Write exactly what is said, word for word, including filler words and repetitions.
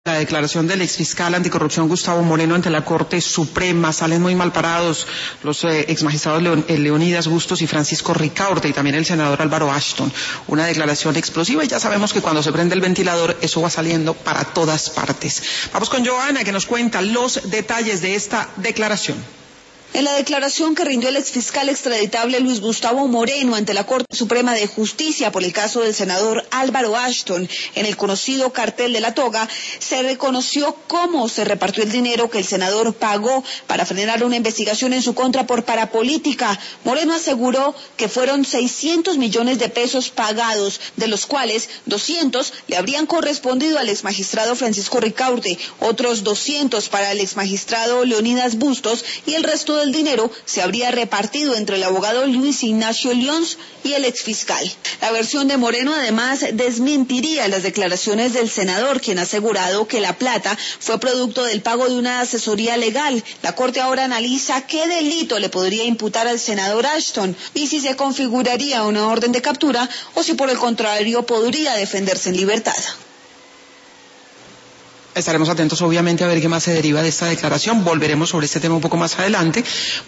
La declaración del exfiscal anticorrupción Gustavo Moreno ante la Corte Suprema. Salen muy mal parados los eh, exmagistrados Leon, eh, Leonidas Bustos y Francisco Ricaurte, y también el senador Álvaro Ashton. Una declaración explosiva, y ya sabemos que cuando se prende el ventilador eso va saliendo para todas partes. Vamos con Joana, que nos cuenta los detalles de esta declaración. En la declaración que rindió el exfiscal extraditable Luis Gustavo Moreno ante la Corte Suprema de Justicia por el caso del senador Álvaro Ashton en el conocido cartel de la toga, se reconoció cómo se repartió el dinero que el senador pagó para frenar una investigación en su contra por parapolítica. Moreno aseguró que fueron seiscientos millones de pesos pagados, de los cuales doscientos le habrían correspondido al exmagistrado Francisco Ricaurte, otros doscientos para el exmagistrado Leonidas Bustos, y el resto del dinero se habría repartido entre el abogado Luis Ignacio Lyons y el exfiscal. La versión de Moreno además desmentiría las declaraciones del senador, quien ha asegurado que la plata fue producto del pago de una asesoría legal. La Corte ahora analiza qué delito le podría imputar al senador Ashton y si se configuraría una orden de captura o si por el contrario podría defenderse en libertad. Estaremos atentos obviamente a ver qué más se deriva de esta declaración. Volveremos sobre este tema un poco más adelante.